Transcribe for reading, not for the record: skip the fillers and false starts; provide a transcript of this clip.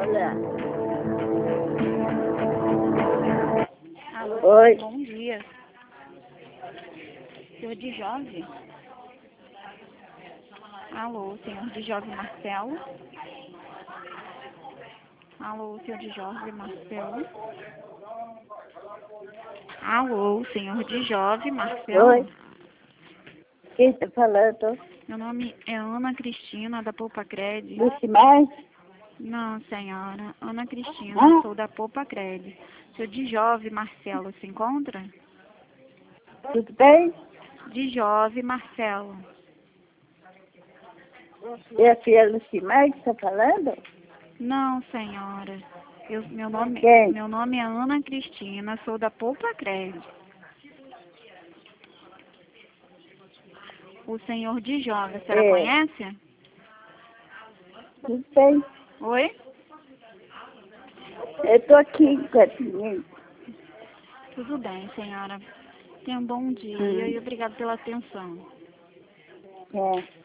Olha. Alô, Oi. bom dia. Senhor de Jove? Alô, senhor de Jove Marcelo? Alô, senhor de Jove Marcelo? Alô, senhor de Jove Marcelo? Oi. Quem está falando? Meu nome é Ana Cristina, da Poupa Cred. Lucimar? Não, senhora. Ana Cristina, Ah, sou da Poupa Cred. Senhor de Jove Marcelo se encontra? tudo bem? De Jove Marcelo. É a filha Lucimar que está falando? Não, senhora. Quem? Meu nome é Ana Cristina, sou da Poupa Cred. O senhor de Jove, a senhora É. conhece? Tudo bem? Oi? Eu estou aqui em Guarapinha. Tudo bem, senhora. Tenha um bom dia e obrigado pela atenção. É.